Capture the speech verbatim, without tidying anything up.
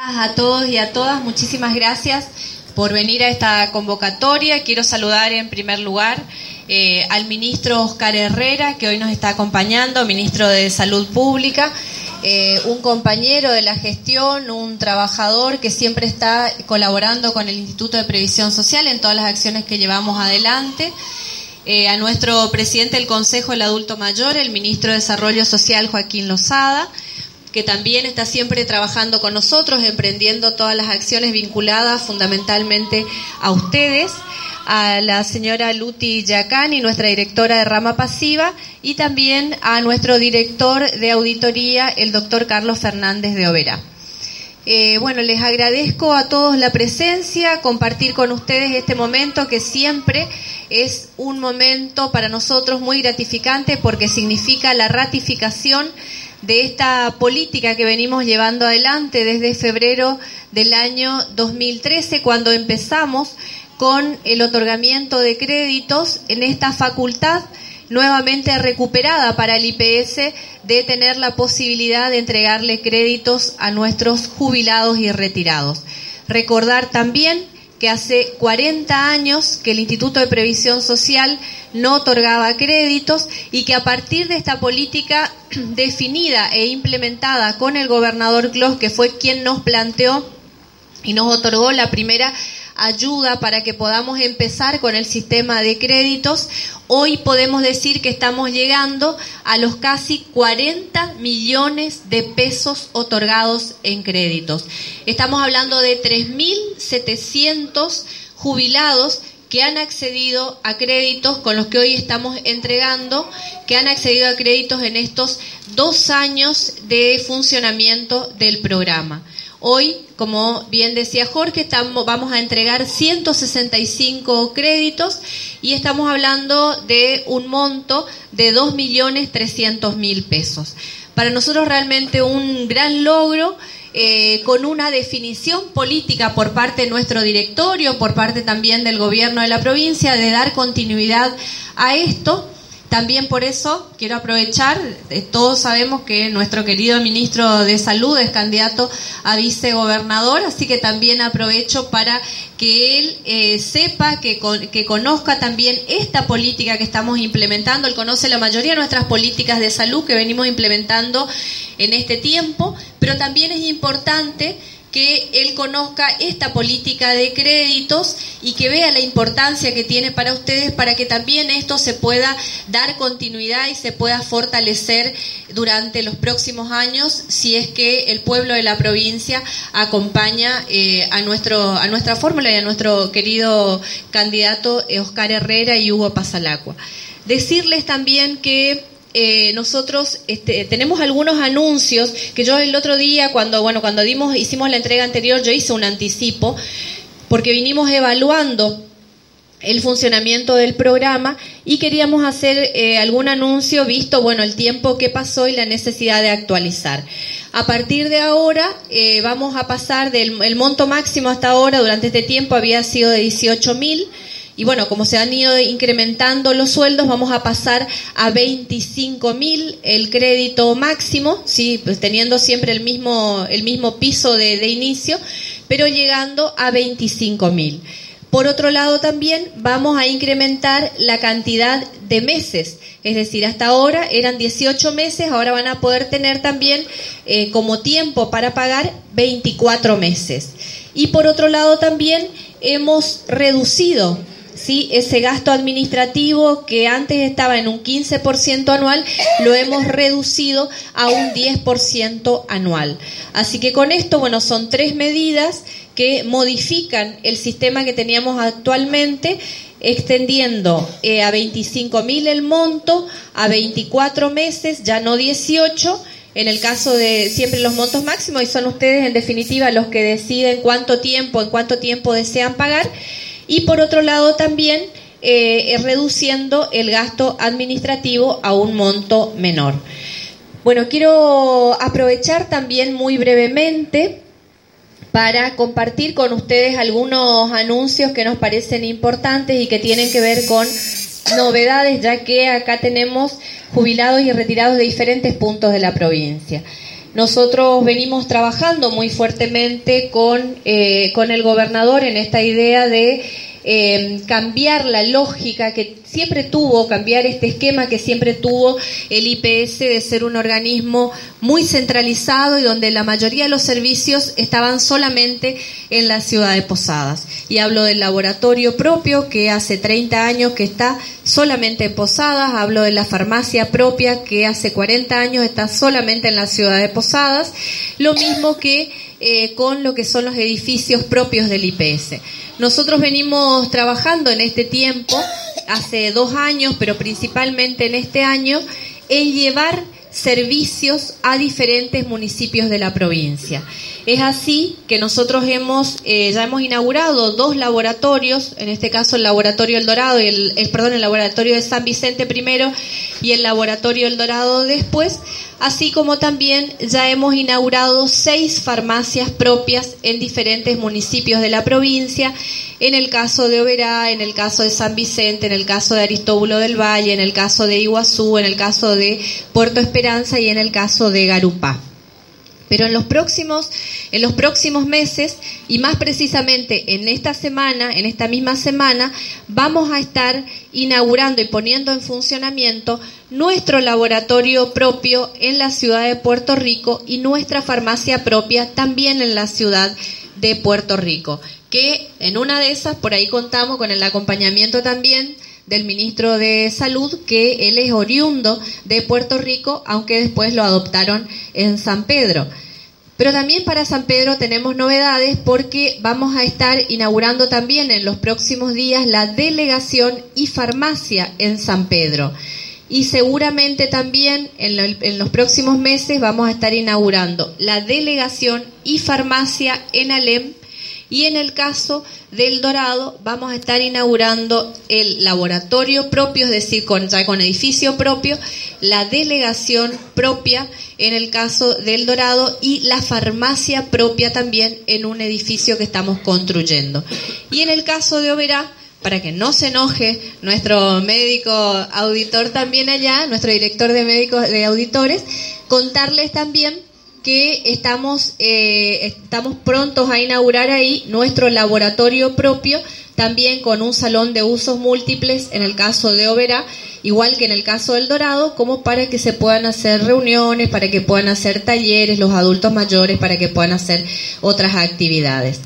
A todos y a todas, muchísimas gracias por venir a esta convocatoria. Quiero saludar en primer lugar eh, al ministro Oscar Herrera, que hoy nos está acompañando, ministro de Salud Pública, eh, un compañero de la gestión, un trabajador que siempre está colaborando con el Instituto de Previsión Social en todas las acciones que llevamos adelante. Eh, a nuestro presidente del Consejo del Adulto Mayor, el ministro de Desarrollo Social, Joaquín Lozada, que también está siempre trabajando con nosotros, emprendiendo todas las acciones vinculadas fundamentalmente a ustedes, a la señora Luti Yacani, nuestra directora de rama pasiva, y también a nuestro director de auditoría, el doctor Carlos Fernández de Oberá. Eh, bueno, les agradezco a todos la presencia, compartir con ustedes este momento que siempre es un momento para nosotros muy gratificante porque significa la ratificación de esta política que venimos llevando adelante desde febrero del año dos mil trece, cuando empezamos con el otorgamiento de créditos en esta facultad nuevamente recuperada para el I P S de tener la posibilidad de entregarle créditos a nuestros jubilados y retirados. Recordar también que hace cuarenta años que el Instituto de Previsión Social no otorgaba créditos y que a partir de esta política definida e implementada con el gobernador Clos, que fue quien nos planteó y nos otorgó la primera ayuda para que podamos empezar con el sistema de créditos, hoy podemos decir que estamos llegando a los casi cuarenta millones de pesos otorgados en créditos. Estamos hablando de tres mil setecientos jubilados que han accedido a créditos con los que hoy estamos entregando, que han accedido a créditos en estos dos años de funcionamiento del programa. Hoy, como bien decía Jorge, estamos, vamos a entregar ciento sesenta y cinco créditos y estamos hablando de un monto de dos millones trescientos mil pesos. Para nosotros realmente un gran logro, eh, con una definición política por parte de nuestro directorio, por parte también del gobierno de la provincia, de dar continuidad a esto. También por eso quiero aprovechar, eh, todos sabemos que nuestro querido ministro de Salud es candidato a vicegobernador, así que también aprovecho para que él eh, sepa, que, con, que conozca también esta política que estamos implementando. Él conoce la mayoría de nuestras políticas de salud que venimos implementando en este tiempo, pero también es importante que él conozca esta política de créditos y que vea la importancia que tiene para ustedes, para que también esto se pueda dar continuidad y se pueda fortalecer durante los próximos años, si es que el pueblo de la provincia acompaña eh, a nuestro a nuestra fórmula y a nuestro querido candidato Oscar Herrera y Hugo Pasalacqua. Decirles también que Eh, nosotros este, tenemos algunos anuncios que yo el otro día cuando bueno cuando dimos hicimos la entrega anterior, yo hice un anticipo porque vinimos evaluando el funcionamiento del programa y queríamos hacer eh, algún anuncio visto bueno el tiempo que pasó y la necesidad de actualizar. A partir de ahora eh, vamos a pasar del el monto máximo hasta ahora durante este tiempo había sido de dieciocho mil. Y bueno, como se han ido incrementando los sueldos, vamos a pasar a veinticinco mil el crédito máximo, sí, pues teniendo siempre el mismo el mismo piso de, de inicio, pero llegando a veinticinco mil. Por otro lado también vamos a incrementar la cantidad de meses, es decir, hasta ahora eran dieciocho meses, ahora van a poder tener también eh, como tiempo para pagar veinticuatro meses. Y por otro lado también hemos reducido sí, ese gasto administrativo que antes estaba en un quince por ciento anual, lo hemos reducido a un diez por ciento anual. Así que con esto, bueno, son tres medidas que modifican el sistema que teníamos actualmente, extendiendo eh, a veinticinco mil el monto, a veinticuatro meses, ya no dieciocho. En el caso de siempre los montos máximos, y son ustedes en definitiva los que deciden cuánto tiempo, en cuánto tiempo desean pagar. Y por otro lado también eh, reduciendo el gasto administrativo a un monto menor. Bueno, quiero aprovechar también muy brevemente para compartir con ustedes algunos anuncios que nos parecen importantes y que tienen que ver con novedades, ya que acá tenemos jubilados y retirados de diferentes puntos de la provincia. nosotros venimos trabajando muy fuertemente con, eh, con el gobernador en esta idea de eh, cambiar la lógica que siempre tuvo, cambiar este esquema que siempre tuvo el I P S de ser un organismo muy centralizado y donde la mayoría de los servicios estaban solamente en la ciudad de Posadas. Y hablo del laboratorio propio que hace treinta años que está solamente en Posadas, hablo de la farmacia propia que hace cuarenta años está solamente en la ciudad de Posadas, lo mismo que eh, con lo que son los edificios propios del I P S. Nosotros venimos trabajando en este tiempo, hace dos años, pero principalmente en este año, en llevar servicios a diferentes municipios de la provincia. Es así que nosotros hemos eh, ya hemos inaugurado dos laboratorios, en este caso el Laboratorio El Dorado y el, el perdón, el Laboratorio de San Vicente primero y el Laboratorio El Dorado después, así como también ya hemos inaugurado seis farmacias propias en diferentes municipios de la provincia, en el caso de Oberá, en el caso de San Vicente, en el caso de Aristóbulo del Valle, en el caso de Iguazú, en el caso de Puerto Esperanza y en el caso de Garupá. Pero en los próximos, en los próximos meses, y más precisamente en esta semana, en esta misma semana, vamos a estar inaugurando y poniendo en funcionamiento nuestro laboratorio propio en la ciudad de Puerto Rico y nuestra farmacia propia también en la ciudad de Puerto Rico, que en una de esas, por ahí contamos con el acompañamiento también del ministro de Salud, que él es oriundo de Puerto Rico, aunque después lo adoptaron en San Pedro. Pero también para San Pedro tenemos novedades porque vamos a estar inaugurando también en los próximos días la delegación y farmacia en San Pedro. Y seguramente también en, lo, en los próximos meses vamos a estar inaugurando la delegación y farmacia en Alem. Y en el caso del Dorado vamos a estar inaugurando el laboratorio propio, es decir, con, ya con edificio propio, la delegación propia en el caso del Dorado y la farmacia propia también en un edificio que estamos construyendo. Y en el caso de Oberá, para que no se enoje nuestro médico auditor también allá, nuestro director de médicos de auditores, contarles también que estamos eh, estamos prontos a inaugurar ahí nuestro laboratorio propio, también con un salón de usos múltiples en el caso de Oberá, igual que en el caso del Dorado, como para que se puedan hacer reuniones, para que puedan hacer talleres, los adultos mayores, para que puedan hacer otras actividades.